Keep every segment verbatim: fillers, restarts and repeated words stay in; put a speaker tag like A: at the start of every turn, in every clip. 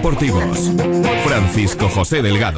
A: deportivos. Francisco José Delgado.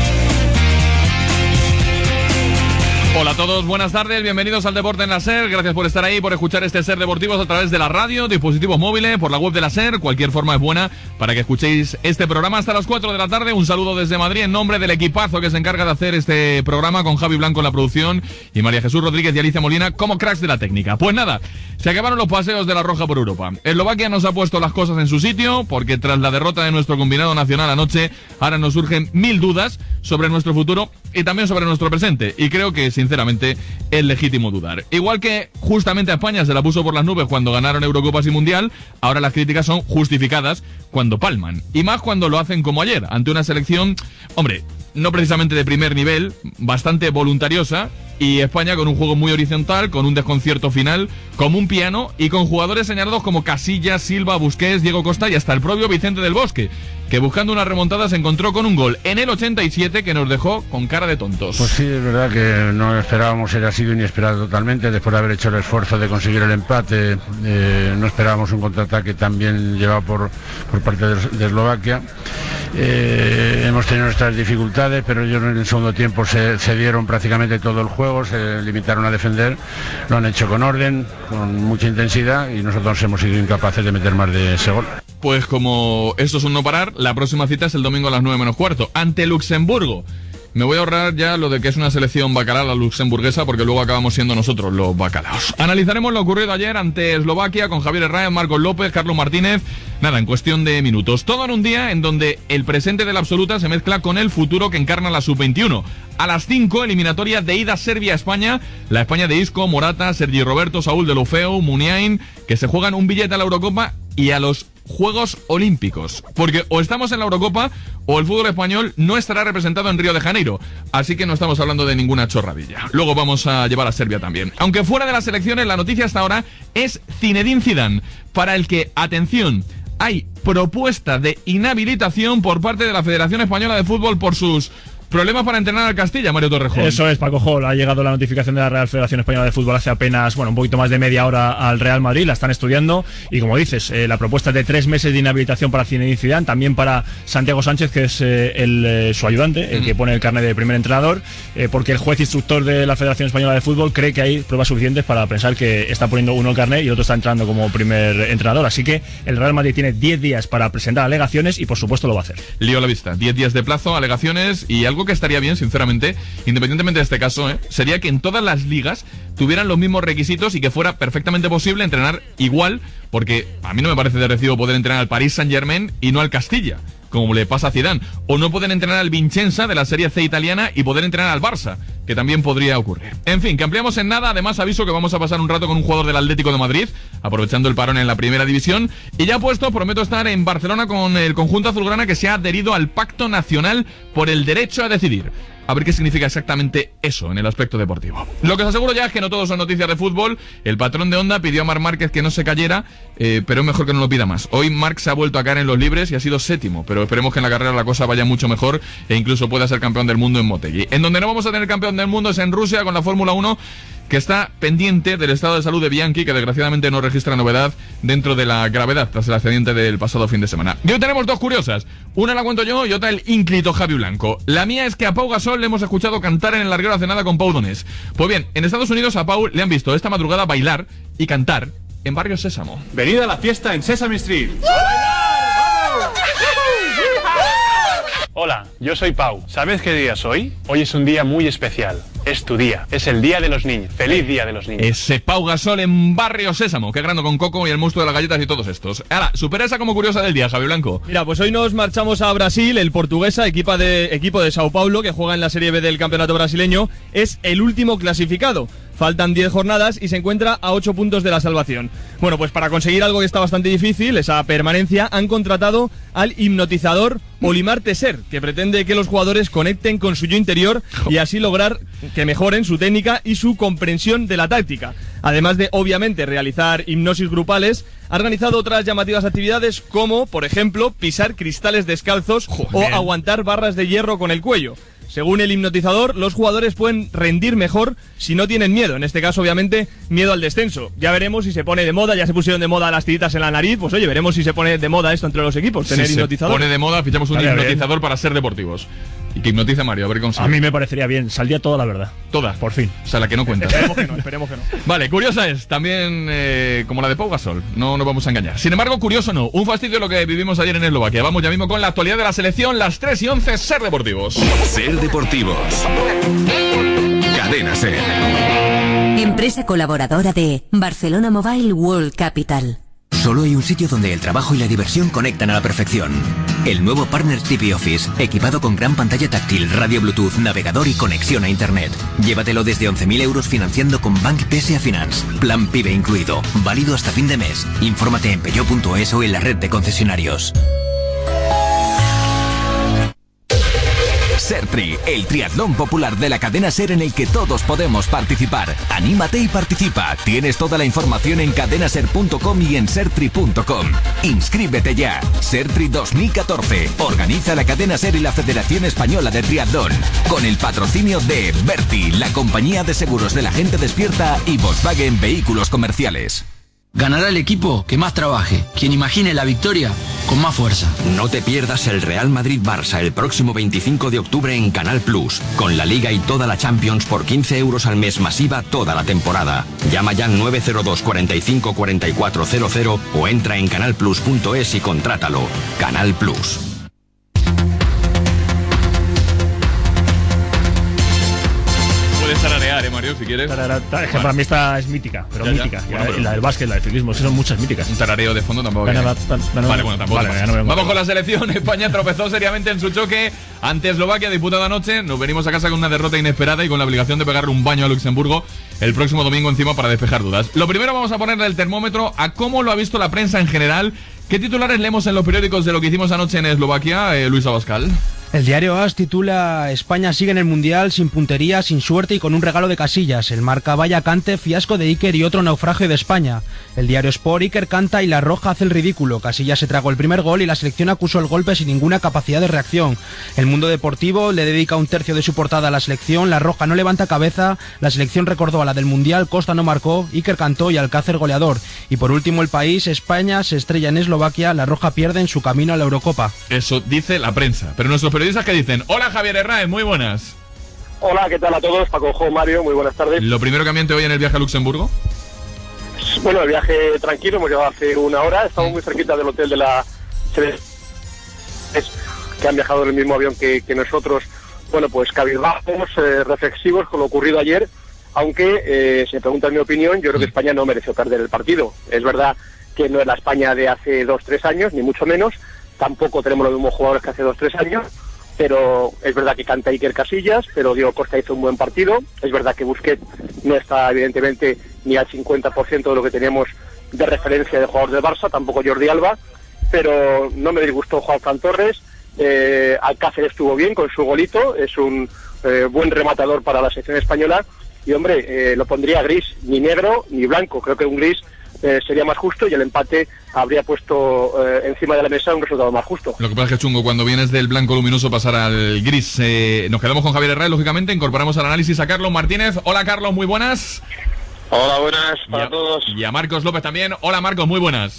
B: Hola a todos, buenas tardes, bienvenidos al Deporte en la SER. Gracias por estar ahí, por escuchar este SER Deportivos a través de la radio, dispositivos móviles, por la web de la SER. Cualquier forma es buena para que escuchéis este programa hasta las cuatro de la tarde. Un saludo desde Madrid en nombre del equipazo que se encarga de hacer este programa, con Javi Blanco en la producción y María Jesús Rodríguez y Alicia Molina como cracks de la técnica. Pues nada, se acabaron los paseos de la Roja por Europa. Eslovaquia nos ha puesto las cosas en su sitio, porque tras la derrota de nuestro combinado nacional anoche, ahora nos surgen mil dudas sobre nuestro futuro y también sobre nuestro presente. Y creo que, sinceramente, es legítimo dudar. Igual que justamente a España se la puso por las nubes cuando ganaron Eurocopas y Mundial, ahora las críticas son justificadas cuando palman. Y más cuando lo hacen como ayer, ante una selección, hombre, no precisamente de primer nivel, bastante voluntariosa, y España con un juego muy horizontal, con un desconcierto final, como un piano, y con jugadores señalados como Casillas, Silva, Busquets, Diego Costa y hasta el propio Vicente del Bosque, que buscando una remontada se encontró con un gol en el ochenta y siete que nos dejó con cara de tontos.
C: Pues sí, es verdad que no esperábamos, era sido inesperado totalmente, después de haber hecho el esfuerzo de conseguir el empate, eh, no esperábamos un contraataque tan bien llevado por, por parte de, de Eslovaquia. Eh, hemos tenido nuestras dificultades, pero ellos en el segundo tiempo se cedieron prácticamente todo el juego, se limitaron a defender, lo han hecho con orden, con mucha intensidad, y nosotros hemos sido incapaces de meter más de ese gol.
B: Pues como esto es un no parar, la próxima cita es el domingo a las nueve menos cuarto, ante Luxemburgo. Me voy a ahorrar ya lo de que es una selección bacalao la luxemburguesa, porque luego acabamos siendo nosotros los bacalaos. Analizaremos lo ocurrido ayer ante Eslovaquia con Javier Herrera, Marcos López, Carlos Martínez. Nada, en cuestión de minutos. Todo en un día en donde el presente de la absoluta se mezcla con el futuro que encarna la sub veintiuno. A las cinco, eliminatoria de ida Serbia-España. La España de Isco, Morata, Sergi Roberto, Saúl Deulofeu, Muniain, que se juegan un billete a la Eurocopa y a los Juegos Olímpicos, porque o estamos en la Eurocopa o el fútbol español no estará representado en Río de Janeiro, así que no estamos hablando de ninguna chorradilla. Luego vamos a llevar a Serbia también. Aunque fuera de las elecciones, la noticia hasta ahora es Zinedine Zidane, para el que, atención, hay propuesta de inhabilitación por parte de la Federación Española de Fútbol por sus problemas para entrenar al Castilla, Mario Torrejón.
D: Eso es, Paco Jol. Ha llegado la notificación de la Real Federación Española de Fútbol hace apenas, bueno, un poquito más de media hora al Real Madrid. La están estudiando y, como dices, eh, la propuesta es de tres meses de inhabilitación para Zinedine Zidane, también para Santiago Sánchez, que es eh, el, eh, su ayudante, el mm. que pone el carnet de primer entrenador, eh, porque el juez instructor de la Federación Española de Fútbol cree que hay pruebas suficientes para pensar que está poniendo uno el carnet y el otro está entrando como primer entrenador. Así que el Real Madrid tiene diez días para presentar alegaciones y, por supuesto, lo va a hacer. Lío a la vista. diez días de plazo, alegaciones, y algo que estaría bien, sinceramente, independientemente de este caso, ¿eh? sería que en todas las ligas tuvieran los mismos requisitos y que fuera perfectamente posible entrenar igual, porque a mí no me parece de recibo poder entrenar al Paris Saint-Germain y no al Castilla, como le pasa a Zidane, o no poder entrenar al Vicenza de la Serie C italiana y poder entrenar al Barça, que también podría ocurrir. En fin, que ampliamos en nada. Además, aviso que vamos a pasar un rato con un jugador del Atlético de Madrid, aprovechando el parón en la primera división, y ya puesto, prometo estar en Barcelona con el conjunto azulgrana, que se ha adherido al Pacto Nacional por el Derecho a Decidir. A ver qué significa exactamente eso en el aspecto deportivo. Lo que os aseguro ya es que no todo son noticias de fútbol. El patrón de Honda pidió a Marc Márquez que no se cayera, eh, pero es mejor que no lo pida más. Hoy Marc se ha vuelto a caer en los libres y ha sido séptimo, pero esperemos que en la carrera la cosa vaya mucho mejor e incluso pueda ser campeón del mundo en Motegi. En donde no vamos a tener campeón del mundo es en Rusia, con la Fórmula uno, que está pendiente del estado de salud de Bianchi, que desgraciadamente no registra novedad dentro de la gravedad tras el accidente del pasado fin de semana. Y hoy tenemos dos curiosas. Una la cuento yo y otra el ínclito Javi Blanco. La mía es que a Pau Gasol le hemos escuchado cantar en el larguero hace nada con Pau Donés. Pues bien, en Estados Unidos a Pau le han visto esta madrugada bailar y cantar en Barrio Sésamo.
E: Venid a la fiesta en Sesame Street.
F: Hola, yo soy Pau. ¿Sabes qué día es hoy? Hoy es un día muy especial. Es tu día. Es el Día de los Niños. ¡Feliz Día de los Niños!
B: Ese Pau Gasol en Barrio Sésamo, que grande con Coco y el monstruo de las galletas y todos estos. Ahora, supera esa como curiosa del día, Javi Blanco.
G: Mira, pues hoy nos marchamos a Brasil. El Portuguesa, equipo de, equipo de Sao Paulo, que juega en la Serie B del campeonato brasileño, es el último clasificado. Faltan diez jornadas y se encuentra a ocho puntos de la salvación. Bueno, pues para conseguir algo que está bastante difícil, esa permanencia, han contratado al hipnotizador Olimar Tesser, que pretende que los jugadores conecten con su yo interior y así lograr que mejoren su técnica y su comprensión de la táctica. Además de, obviamente, realizar hipnosis grupales, ha organizado otras llamativas actividades como, por ejemplo, pisar cristales descalzos Joder. o aguantar barras de hierro con el cuello. Según el hipnotizador, los jugadores pueden rendir mejor si no tienen miedo. En este caso, obviamente, miedo al descenso. Ya veremos si se pone de moda, ya se pusieron de moda las tiritas en la nariz. Pues oye, veremos si se pone de moda esto entre los equipos, tener
B: si
G: hipnotizador.
B: Se pone de moda, fichamos un
D: Estaría
B: hipnotizador
D: bien.
B: para ser deportivos. Y que hipnotice a Mario, a ver qué consigue.
D: A mí me parecería bien, saldría toda la verdad.
B: Toda.
D: Por fin.
B: O sea, la que no cuenta.
G: Esperemos que no, esperemos que no.
B: Vale, curiosa es, también eh, como la de Pau Gasol, no nos vamos a engañar. Sin embargo, curioso no, un fastidio lo que vivimos ayer en Eslovaquia. Vamos ya mismo con la actualidad de la selección, las tres y once, Ser Deportivos.
A: Ser Deportivos. Cadena Ser.
H: Empresa colaboradora de Barcelona Mobile World Capital.
I: Solo hay un sitio donde el trabajo y la diversión conectan a la perfección. El nuevo Partner T V Office, equipado con gran pantalla táctil, radio Bluetooth, navegador y conexión a Internet. Llévatelo desde once mil euros financiando con Bank P S A Finance. Plan PIBE incluido. Válido hasta fin de mes. Infórmate en peugeot punto es o en la red de concesionarios.
A: Sertri, el triatlón popular de la cadena Ser en el que todos podemos participar. Anímate y participa. Tienes toda la información en cadenaser punto com y en sertri punto com. Inscríbete ya. Sertri dos mil catorce. Organiza la cadena Ser y la Federación Española de Triatlón. Con el patrocinio de Berti, la compañía de seguros de la gente despierta, y Volkswagen Vehículos Comerciales.
J: Ganará el equipo que más trabaje, quien imagine la victoria con más fuerza.
K: No te pierdas el Real Madrid-Barça el próximo veinticinco de octubre en Canal Plus, con la Liga y toda la Champions por quince euros al mes masiva toda la temporada. Llama ya al nueve cero dos, cuarenta y cinco, cuarenta y cuatro cero cero o entra en canal plus punto es y contrátalo. Canal Plus.
B: Puedes tararear, eh, Mario, si quieres.
D: Tarara, tar- es que para mí esta es mítica, pero
B: Ya, ya.
D: mítica.
B: Bueno,
D: Y
B: pero-
D: la del básquet, la del ciclismo, sí, son muchas míticas.
B: Un tarareo de fondo tampoco.
D: Venga,
B: viene.
D: va, va, va,
B: Vale,
D: va.
B: bueno, tampoco.
D: Vale,
B: pasa.
D: ya no vengo.
B: Vamos con la selección. España tropezó seriamente en su choque ante Eslovaquia, disputado anoche. Nos venimos a casa con una derrota inesperada y con la obligación de pegarle un baño a Luxemburgo el próximo domingo encima para despejar dudas. Lo primero, vamos a ponerle el termómetro a cómo lo ha visto la prensa en general. ¿Qué titulares leemos en los periódicos de lo que hicimos anoche en Eslovaquia, eh, Luis Abascal?
L: El diario AS titula: España sigue en el Mundial sin puntería, sin suerte y con un regalo de Casillas. El marca: vaya cante, fiasco de Iker y otro naufragio de España. El diario Sport: Iker canta y la Roja hace el ridículo. Casillas se tragó el primer gol y la selección acusó el golpe sin ninguna capacidad de reacción. El Mundo Deportivo le dedica un tercio de su portada a la selección. La Roja no levanta cabeza. La selección recordó a la del Mundial. Costa no marcó. Iker cantó y Alcácer goleador. Y por último, El País: España se estrella en Eslovaquia. La Roja pierde en su camino a la Eurocopa.
B: Eso dice la prensa. Pero nuestros periodistas, ¿qué dicen? Hola, Javier Herráez, muy buenas.
M: Hola, ¿qué tal a todos? Paco Jo, Mario, muy buenas tardes.
B: Lo primero que ambiente hoy en el viaje a Luxemburgo.
M: Bueno, el viaje tranquilo, hemos llegado hace una hora, estamos muy cerquita del hotel de la selección, que han viajado en el mismo avión que, que nosotros. Bueno, pues cabizbajos, eh, reflexivos con lo ocurrido ayer, aunque eh, si me preguntan mi opinión, yo creo que España no mereció perder el partido. Es verdad que no es la España de hace dos, tres años, ni mucho menos, tampoco tenemos los mismos jugadores que hace dos, tres años, pero es verdad que canta Iker Casillas, pero Diego Costa hizo un buen partido. Es verdad que Busquets no está evidentemente ni al cincuenta por ciento de lo que teníamos de referencia de jugadores del Barça, tampoco Jordi Alba, pero no me disgustó Juan Fran Torres. eh, Alcácer estuvo bien con su golito, es un eh, buen rematador para la selección española, y hombre, eh, lo pondría gris, ni negro ni blanco, creo que un gris Eh, sería más justo y el empate habría puesto eh, encima de la mesa un resultado más justo.
B: Lo que pasa es que chungo, cuando vienes del blanco luminoso pasar al gris. Eh, nos quedamos con Javier Herrera, lógicamente, incorporamos al análisis a Carlos Martínez. Hola, Carlos, muy buenas.
N: Hola, buenas para
B: y a,
N: todos.
B: Y a Marcos López también. Hola, Marcos, muy buenas.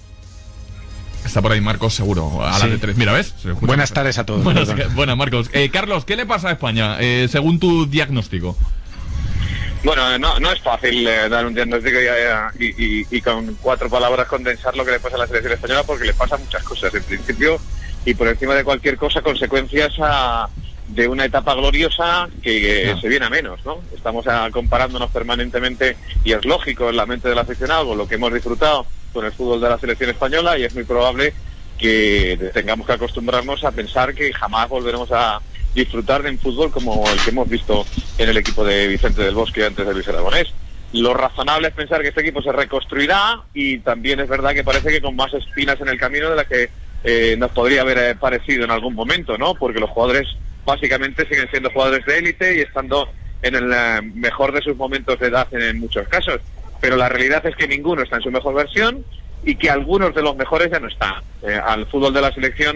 B: Está por ahí Marcos, seguro, a la
N: Sí.
B: de tres. Mira, ¿ves?
N: Buenas tardes a todos.
B: Buenas, buenas Marcos. Eh, Carlos, ¿qué le pasa a España, eh, según tu diagnóstico?
N: Bueno, no, no es fácil eh, dar un diagnóstico y, y, y, y con cuatro palabras condensar lo que le pasa a la selección española, porque le pasan muchas cosas. En principio, y por encima de cualquier cosa, consecuencias a, de una etapa gloriosa que
B: No.
N: se viene a menos, ¿no? Estamos a, comparándonos permanentemente, y es lógico en la mente del aficionado, con lo que hemos disfrutado con el fútbol de la selección española, y es muy probable que tengamos que acostumbrarnos a pensar que jamás volveremos a disfrutar de un fútbol como el que hemos visto en el equipo de Vicente del Bosque antes de Luis Aragonés. Lo razonable es pensar que este equipo se reconstruirá, y también es verdad que parece que con más espinas en el camino de la que eh, nos podría haber eh, parecido en algún momento, ¿no? Porque los jugadores básicamente siguen siendo jugadores de élite y estando en el eh, mejor de sus momentos de edad en, en muchos casos. Pero la realidad es que ninguno está en su mejor versión y que algunos de los mejores ya no están. Eh, al fútbol de la selección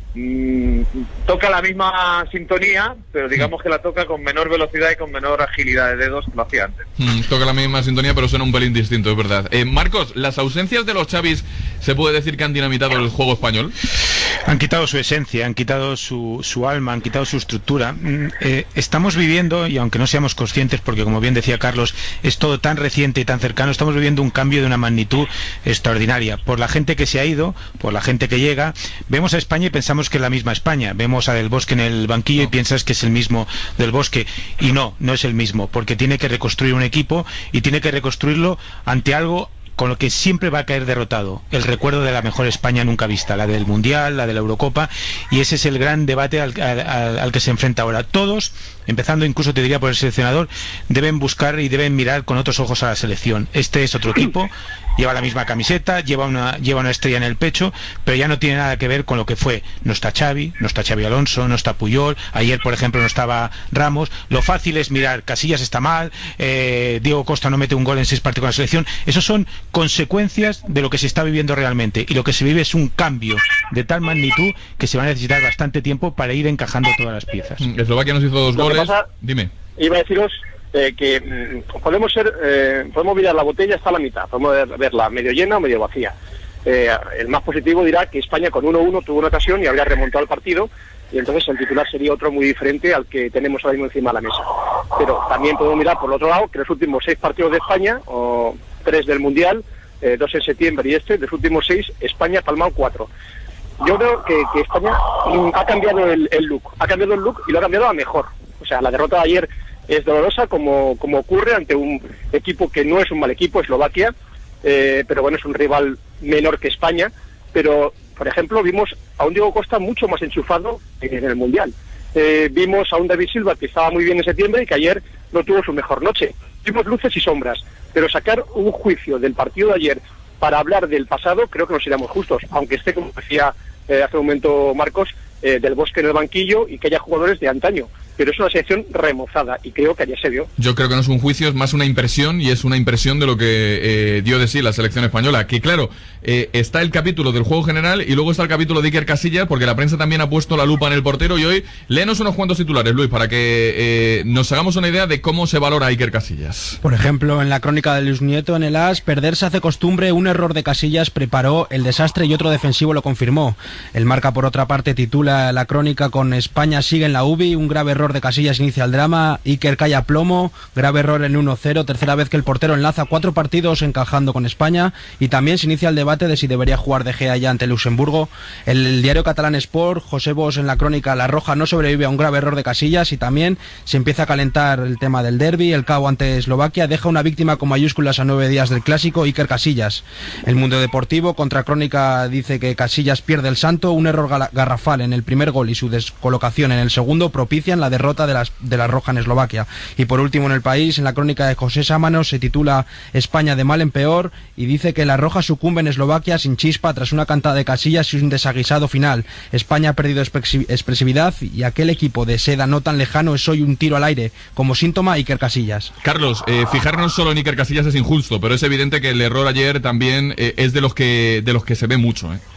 N: mmm, toca la misma sintonía, pero digamos que la toca con menor velocidad y con menor agilidad de dedos que lo hacía antes.
B: Mm, toca la misma sintonía, pero suena un pelín distinto, es verdad. Eh, Marcos, ¿las ausencias de los Xavis se puede decir que han dinamitado el juego español?
O: Han quitado su esencia, han quitado su, su alma, han quitado su estructura. Mm, eh, estamos viviendo, y aunque no seamos conscientes, porque como bien decía Carlos, es todo tan reciente y tan cercano, estamos viviendo un cambio de una magnitud extraordinaria. Por la gente que se ha ido, por la gente que llega, vemos a España y pensamos que es la misma España. Vemos a Del Bosque en el banquillo y piensas que es el mismo Del Bosque. Y no, no es el mismo, porque tiene que reconstruir un equipo y tiene que reconstruirlo ante algo con lo que siempre va a caer derrotado, el recuerdo de la mejor España nunca vista, la del Mundial, la de la Eurocopa, y ese es el gran debate al, al, al que se enfrenta ahora. Todos, empezando incluso te diría por el seleccionador, deben buscar y deben mirar con otros ojos a la selección. Este es otro equipo, lleva la misma camiseta, lleva una, lleva una estrella en el pecho, pero ya no tiene nada que ver con lo que fue. No está Xavi, no está Xavi Alonso, no está Puyol, ayer por ejemplo no estaba Ramos. Lo fácil es mirar, Casillas está mal, eh, Diego Costa no mete un gol en seis partidos con la selección. Esos son consecuencias de lo que se está viviendo realmente, y lo que se vive es un cambio de tal magnitud que se va a necesitar bastante tiempo para ir encajando todas las piezas.
B: Eslovaquia nos hizo dos
M: Lo que
B: goles.
M: pasa,
B: Dime.
M: Iba a deciros eh, que mm, podemos ser, eh, podemos mirar la botella hasta la mitad, podemos ver- verla medio llena o medio vacía. Eh, el más positivo dirá que España con uno uno tuvo una ocasión y habría remontado el partido, y entonces el titular sería otro muy diferente al que tenemos ahora mismo encima de la mesa. Pero también podemos mirar por el otro lado que los últimos seis partidos de España, o tres del Mundial, eh, dos en septiembre y este, de los últimos seis, España ha palmado cuatro. Yo creo que, que España mm, ha cambiado el, el look, ha cambiado el look y lo ha cambiado a mejor. O sea, la derrota de ayer es dolorosa, como, como ocurre ante un equipo que no es un mal equipo, Eslovaquia, eh, pero bueno, es un rival menor que España. Pero, por ejemplo, vimos a un Diego Costa mucho más enchufado en el Mundial. Eh, vimos a un David Silva que estaba muy bien en septiembre y que ayer no tuvo su mejor noche. Vimos luces y sombras, pero sacar un juicio del partido de ayer para hablar del pasado, creo que nos iremos justos, aunque esté, como decía eh, hace un momento Marcos, eh, Del Bosque en el banquillo y que haya jugadores de antaño. Pero es una selección remozada y creo que ayer se vio.
B: Yo creo que no es un juicio, es más una impresión, y es una impresión de lo que eh, dio de sí la selección española. Que claro, eh, está el capítulo del juego general y luego está el capítulo de Iker Casillas, porque la prensa también ha puesto la lupa en el portero. Y hoy, léenos unos cuantos titulares, Luis, para que eh, nos hagamos una idea de cómo se valora a Iker Casillas.
L: Por ejemplo, en la crónica de Luis Nieto en el As, perderse hace costumbre, un error de Casillas preparó el desastre y otro defensivo lo confirmó. El Marca, por otra parte, titula la crónica con España sigue en la U B I, un grave error de Casillas inicia el drama, Iker cae a plomo, grave error en uno cero, tercera vez que el portero enlaza cuatro partidos encajando con España, y también se inicia el debate de si debería jugar De Gea ya ante Luxemburgo. El, el diario catalán Sport, José Bosch en la crónica, la Roja no sobrevive a un grave error de Casillas, y también se empieza a calentar el tema del derbi, el cabo ante Eslovaquia deja una víctima con mayúsculas a nueve días del clásico, Iker Casillas. El Mundo Deportivo, contra crónica, dice que Casillas pierde el santo, un error garrafal en el primer gol y su descolocación en el segundo propician la derrota de, las, de la Roja en Eslovaquia. Y por último, en El País, en la crónica de José Sámanos, se titula España de mal en peor, y dice que la Roja sucumbe en Eslovaquia sin chispa tras una cantada de Casillas y un desaguisado final. España ha perdido expresividad y aquel equipo de seda no tan lejano es hoy un tiro al aire, como síntoma Iker Casillas.
B: Carlos, eh, fijarnos solo en Iker Casillas es injusto, pero es evidente que el error ayer también eh, es de los que de los que se ve mucho, ¿eh?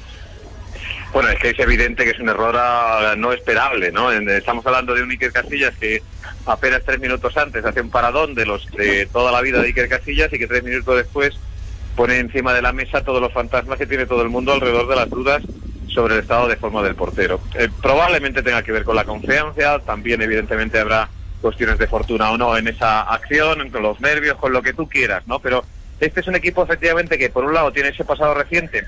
N: Bueno, es que es evidente que es un error uh, no esperable, ¿no? Estamos hablando de un Iker Casillas que apenas tres minutos antes hace un paradón de los de toda la vida de Iker Casillas, y que tres minutos después pone encima de la mesa todos los fantasmas que tiene todo el mundo alrededor de las dudas sobre el estado de forma del portero. Eh, probablemente tenga que ver con la confianza, también evidentemente habrá cuestiones de fortuna o no en esa acción, con los nervios, con lo que tú quieras, ¿no? Pero este es un equipo efectivamente que por un lado tiene ese pasado reciente,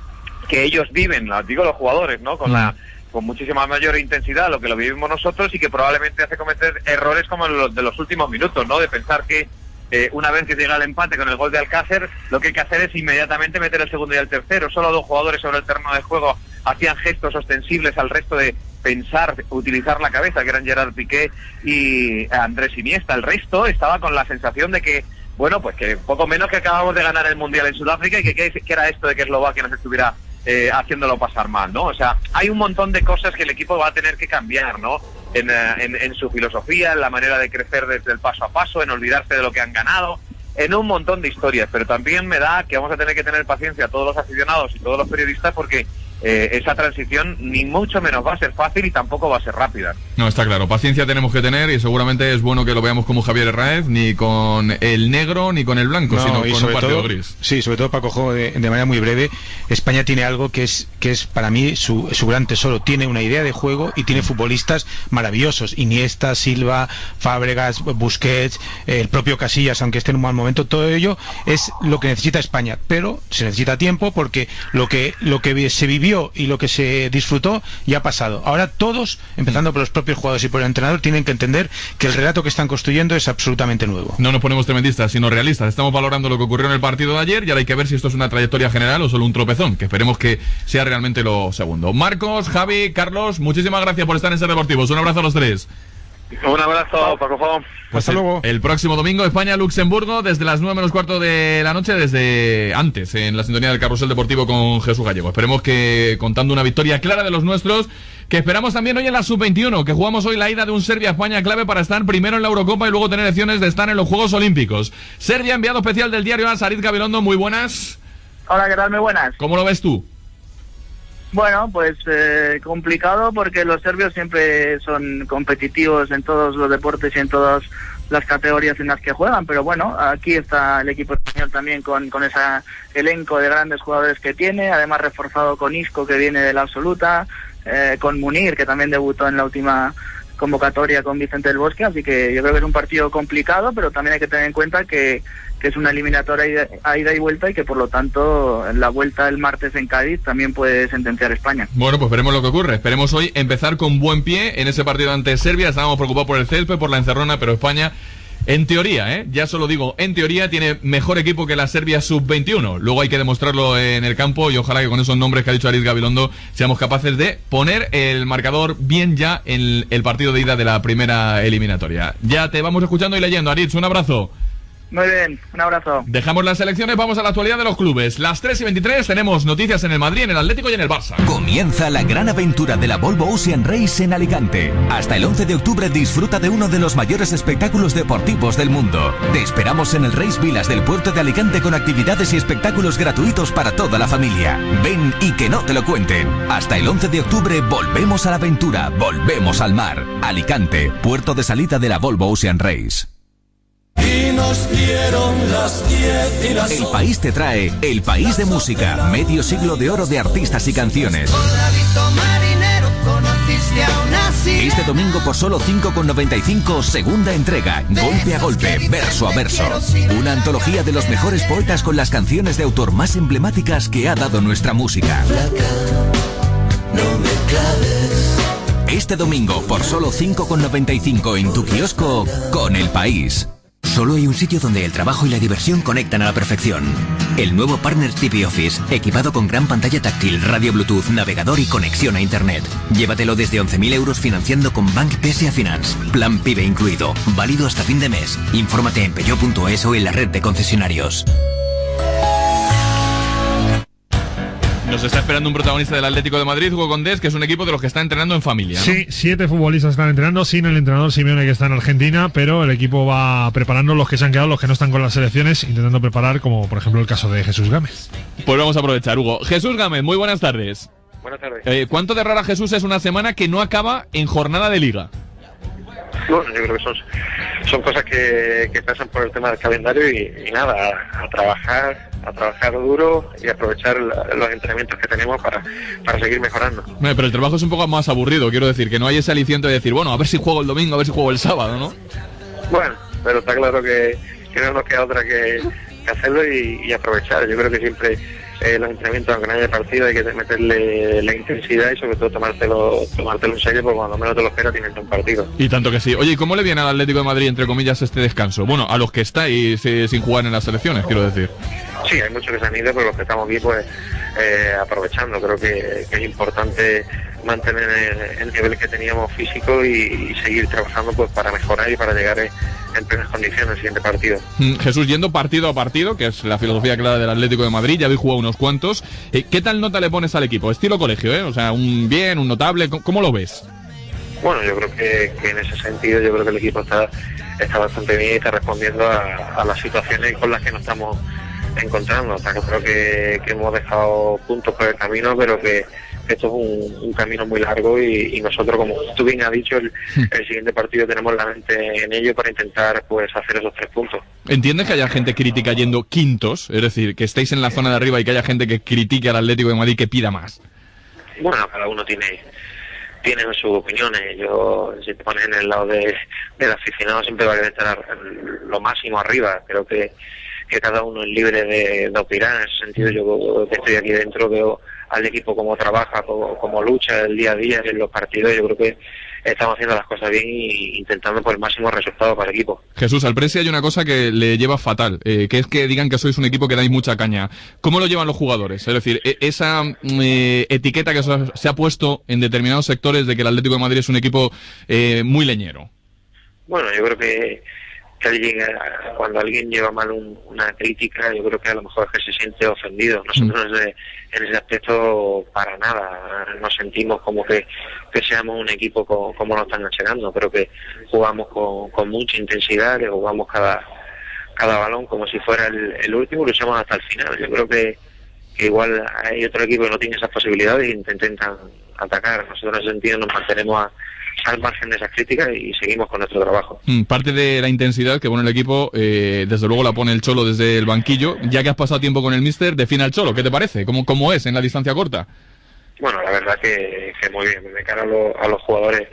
N: que ellos viven, digo los jugadores, ¿no? Con la con muchísima mayor intensidad lo que lo vivimos nosotros, y que probablemente hace cometer errores como los de los últimos minutos, ¿no? De pensar que eh, una vez que llega el empate con el gol de Alcácer, lo que hay que hacer es inmediatamente meter el segundo y el tercero. Solo dos jugadores sobre el terreno de juego hacían gestos ostensibles al resto de pensar, utilizar la cabeza, que eran Gerard Piqué y Andrés Iniesta. El resto estaba con la sensación de que, bueno, pues que poco menos que acabamos de ganar el Mundial en Sudáfrica, y que, que, que era esto de que Eslovaquia nos estuviera eh, haciéndolo pasar mal, ¿no? O sea, hay un montón de cosas que el equipo va a tener que cambiar, ¿no? En, en, en su filosofía, en la manera de crecer desde el paso a paso, en olvidarse de lo que han ganado, en un montón de historias. Pero también me da que vamos a tener que tener paciencia todos los aficionados y todos los periodistas, porque eh, esa transición ni mucho menos va a ser fácil y tampoco va a ser rápida.
B: No, está claro, paciencia tenemos que tener y seguramente es bueno que lo veamos como Javier Herráez, ni con el negro ni con el blanco,
O: no,
B: sino
O: y
B: con un partido
O: todo,
B: gris.
O: Sí, sobre todo Paco Jo, de, de manera muy breve, España tiene algo que es que es para mí su, su gran tesoro, tiene una idea de juego y tiene futbolistas maravillosos, Iniesta, Silva, Fábregas, Busquets, el propio Casillas, aunque esté en un mal momento, todo ello es lo que necesita España, pero se necesita tiempo porque lo que, lo que se vivió y lo que se disfrutó ya ha pasado. Ahora todos, empezando por los propios jugadores y por el entrenador, tienen que entender que el relato que están construyendo es absolutamente nuevo.
B: No nos ponemos tremendistas, sino realistas. Estamos valorando lo que ocurrió en el partido de ayer y ahora hay que ver si esto es una trayectoria general o solo un tropezón, que esperemos que sea realmente lo segundo. Marcos, Javi, Carlos, muchísimas gracias por estar en Ser Deportivos. Un abrazo a los tres.
N: Un abrazo, Paco Fon.
B: Pues hasta el, luego. El próximo domingo, España-Luxemburgo, desde las nueve menos cuarto de la noche, desde antes, en la sintonía del Carrusel Deportivo con Jesús Gallego. Esperemos que, contando una victoria clara de los nuestros, que esperamos también hoy en la sub veintiuno, que jugamos hoy la ida de un Serbia-España clave para estar primero en la Eurocopa y luego tener opciones de estar en los Juegos Olímpicos. Serbia, enviado especial del diario A S, Arit Gabilondo, muy buenas.
P: Hola, ¿qué tal? Muy buenas.
B: ¿Cómo lo ves tú?
P: Bueno, pues eh, complicado porque los serbios siempre son competitivos en todos los deportes y en todas las categorías en las que juegan, pero bueno, aquí está el equipo español también con, con ese elenco de grandes jugadores que tiene, además reforzado con Isco, que viene de la absoluta, eh, con Munir, que también debutó en la última convocatoria con Vicente del Bosque, así que yo creo que es un partido complicado, pero también hay que tener en cuenta que que es una eliminatoria a ida y vuelta y que por lo tanto la vuelta el martes en Cádiz también puede sentenciar España.
B: Bueno, pues veremos lo que ocurre. Esperemos hoy empezar con buen pie en ese partido ante Serbia. Estábamos preocupados por el césped, por la encerrona, pero España, en teoría, ¿eh? ya solo digo, en teoría tiene mejor equipo que la Serbia sub veintiuno. Luego hay que demostrarlo en el campo y ojalá que con esos nombres que ha dicho Arit Gabilondo seamos capaces de poner el marcador bien ya en el partido de ida de la primera eliminatoria. Ya te vamos escuchando y leyendo, Arit, un abrazo.
P: Muy bien, un abrazo.
B: Dejamos las selecciones, vamos a la actualidad de los clubes. Las tres y veintitrés tenemos noticias en el Madrid, en el Atlético y en el Barça.
A: Comienza la gran aventura de la Volvo Ocean Race en Alicante. Hasta el once de octubre disfruta de uno de los mayores espectáculos deportivos del mundo. Te esperamos en el Race Vilas del puerto de Alicante con actividades y espectáculos gratuitos para toda la familia. Ven y que no te lo cuenten. Hasta el once de octubre volvemos a la aventura, volvemos al mar. Alicante, puerto de salida de la Volvo Ocean Race.
Q: Y nos dieron las diez y las
A: El País te trae El País de Música, medio siglo de oro de artistas y canciones. Este domingo por solo cinco con noventa y cinco, segunda entrega, golpe a golpe, verso a verso. Una antología de los mejores poetas con las canciones de autor más emblemáticas que ha dado nuestra música. Este domingo por solo cinco con noventa y cinco en tu kiosco con El País.
I: Solo hay un sitio donde el trabajo y la diversión conectan a la perfección. El nuevo Partner T V Office, equipado con gran pantalla táctil, radio Bluetooth, navegador y conexión a Internet. Llévatelo desde once mil euros financiando con Bank P S A Finance. Plan PIBE incluido. Válido hasta fin de mes. Infórmate en peugeot punto es o en la red de concesionarios.
B: Nos está esperando un protagonista del Atlético de Madrid, Hugo Condés, que es un equipo de los que está entrenando en familia, ¿no?
R: Sí, siete futbolistas están entrenando, sin el entrenador Simeone, que está en Argentina, pero el equipo va preparando los que se han quedado, los que no están con las selecciones, intentando preparar, como por ejemplo el caso de Jesús Gámez.
B: Pues vamos a aprovechar, Hugo. Jesús Gámez, muy buenas tardes.
S: Buenas tardes.
B: Eh, ¿Cuánto de rara, Jesús, es una semana que no acaba en jornada de liga?
S: Bueno, yo creo que son, son cosas que, que pasan por el tema del calendario y, y nada, a, a trabajar, a trabajar duro y aprovechar la, los entrenamientos que tenemos para, para seguir mejorando.
B: Eh, pero el trabajo es un poco más aburrido, quiero decir, que no hay ese aliciente de decir, bueno, a ver si juego el domingo, a ver si juego el sábado, ¿no?
S: Bueno, pero está claro que, que no nos queda otra que, que hacerlo y, y aprovechar. Yo creo que siempre eh, los entrenamientos, aunque no haya partido, hay que meterle la intensidad y sobre todo tomártelo, tomártelo en serio, porque cuando menos te lo esperas tienes un partido.
B: Y tanto que sí. Oye, ¿y cómo le viene al Atlético de Madrid, entre comillas, este descanso? Bueno, a los que estáis eh, sin jugar en las selecciones, quiero decir.
S: Sí, hay muchos que se han ido, pero los que estamos aquí, pues, eh, aprovechando. Creo que, que es importante mantener el, el nivel que teníamos físico y, y seguir trabajando pues para mejorar y para llegar en, en plenas condiciones al siguiente partido.
B: Mm, Jesús, yendo partido a partido, que es la filosofía clara del Atlético de Madrid, ya habéis jugado unos cuantos. Eh, ¿Qué tal nota le pones al equipo? Estilo colegio, ¿eh? O sea, un bien, un notable, ¿cómo, cómo lo ves?
S: Bueno, yo creo que, que en ese sentido yo creo que el equipo está, está bastante bien y está respondiendo a, a las situaciones con las que nos estamos encontrando. O sea, que creo que, que hemos dejado puntos por el camino, pero que, que esto es un, un camino muy largo y, y nosotros, como tú bien has dicho, el, el siguiente partido tenemos la mente en ello para intentar pues hacer esos tres puntos.
B: ¿Entiendes que haya gente crítica yendo quintos? Es decir, que estéis en la zona de arriba y que haya gente que critique al Atlético de Madrid que pida más.
S: Bueno, cada uno tiene tiene sus opiniones. Yo, si te pones en el lado de, del aficionado, siempre va a querer estar lo máximo arriba. Creo que, que cada uno es libre de, de opinar. En ese sentido, yo que estoy aquí dentro veo al equipo cómo trabaja, cómo, cómo lucha el día a día en los partidos. Yo creo que estamos haciendo las cosas bien y intentando por el máximo resultado para el equipo.
B: Jesús, al Presi hay una cosa que le lleva fatal, eh, que es que digan que sois un equipo que dais mucha caña. ¿Cómo lo llevan los jugadores? Es decir, e- esa eh, etiqueta que se ha puesto en determinados sectores de que el Atlético de Madrid es un equipo eh, muy leñero.
S: Bueno, yo creo que, que alguien, cuando alguien lleva mal un, una crítica, yo creo que a lo mejor es que se siente ofendido. Nosotros mm. en, en ese aspecto para nada nos sentimos como que, que seamos un equipo como, como nos están achacando, pero que jugamos con, con mucha intensidad, que jugamos cada cada balón como si fuera el, el último, luchamos hasta el final. Yo creo que, que igual hay otro equipo que no tiene esas posibilidades e intentan atacar. Nosotros en ese sentido nos mantenemos a al margen de esas críticas y seguimos con nuestro trabajo.
B: Mm, parte de la intensidad que pone el equipo, eh, desde luego la pone el Cholo desde el banquillo. Ya que has pasado tiempo con el míster, define al Cholo. ¿Qué te parece? ¿Cómo, cómo es en la distancia corta?
S: Bueno, la verdad que, que muy bien. De cara a, lo, a los jugadores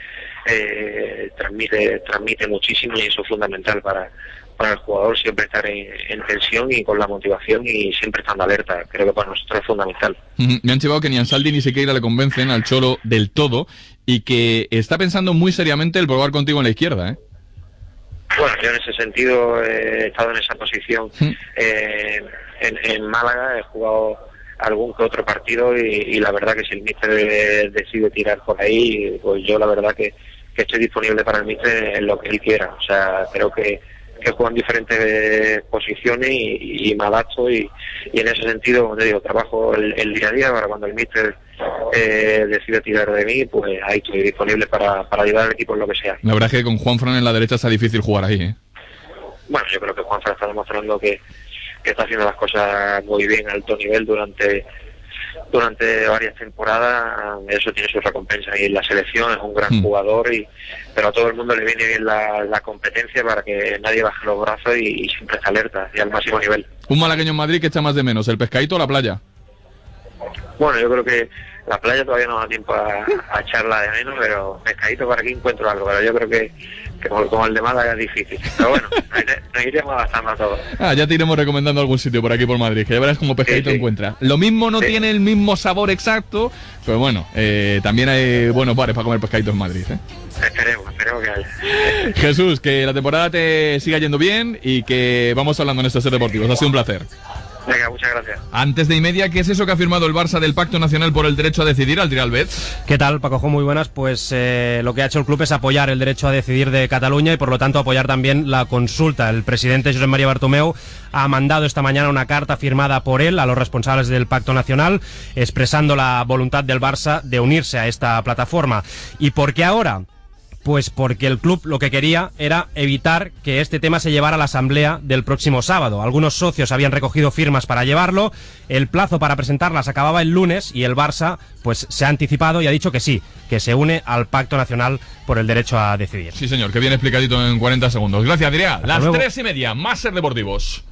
S: eh, transmite transmite muchísimo y eso es fundamental para, para el jugador, siempre estar en, en tensión y con la motivación y siempre estando alerta. Creo que para nosotros es fundamental.
B: Mm-hmm. Me han llevado que ni Ansaldi ni Siqueira le convencen al Cholo del todo y que está pensando muy seriamente el probar contigo en la izquierda, ¿eh?
S: Bueno, yo en ese sentido he estado en esa posición eh, en, en Málaga, he jugado algún que otro partido y, y la verdad que si el míster decide tirar por ahí, pues yo la verdad que, que estoy disponible para el míster en lo que él quiera. O sea, creo que que juegan diferentes posiciones y, y me adapto y, y en ese sentido, como te digo, trabajo el, el día a día para cuando el míster eh, decide tirar de mí, pues ahí estoy disponible para, para ayudar al equipo en lo que sea.
B: La verdad es que con Juanfran en la derecha está difícil jugar ahí, ¿eh?
S: Bueno, yo creo que Juanfran está demostrando que, que está haciendo las cosas muy bien a alto nivel durante durante varias temporadas. Eso tiene su recompensa y en la selección es un gran mm. jugador y pero a todo el mundo le viene bien la, la competencia para que nadie baje los brazos y, y siempre esté alerta y al máximo nivel.
B: Un malagueño en Madrid que echa más de menos, ¿el pescadito o la playa?
S: Bueno, yo creo que la playa todavía no da tiempo a, a echarla de menos, pero pescadito para aquí encuentro algo, pero yo creo que, que como el de Málaga es difícil. Pero bueno, nos iremos adaptando a todo.
B: Ah, ya te iremos recomendando algún sitio por aquí por Madrid, que ya verás como pescadito sí, sí. encuentras. Lo mismo no sí. tiene el mismo sabor exacto, pero bueno, eh, también hay buenos bares para comer pescadito en Madrid, ¿eh?
S: Esperemos, esperemos que haya.
B: Jesús, que la temporada te siga yendo bien y que vamos hablando en estos Ser Deportivos. Ha sido un placer.
S: Venga, muchas gracias.
B: Antes de y media, ¿qué es eso que ha firmado el Barça del Pacto Nacional por el Derecho a Decidir al Real Betis?
T: ¿Qué tal, Paco? Muy buenas. Pues eh, lo que ha hecho el club es apoyar el derecho a decidir de Cataluña y por lo tanto apoyar también la consulta. El presidente Josep María Bartomeu ha mandado esta mañana una carta firmada por él a los responsables del Pacto Nacional expresando la voluntad del Barça de unirse a esta plataforma. ¿Y por qué ahora? Pues porque el club lo que quería era evitar que este tema se llevara a la asamblea del próximo sábado. Algunos socios habían recogido firmas para llevarlo, el plazo para presentarlas acababa el lunes y el Barça pues se ha anticipado y ha dicho que sí, que se une al Pacto Nacional por el Derecho a Decidir.
B: Sí, señor, que bien explicadito en cuarenta segundos. Gracias, Adrián. Las tres y media, más Ser Deportivos.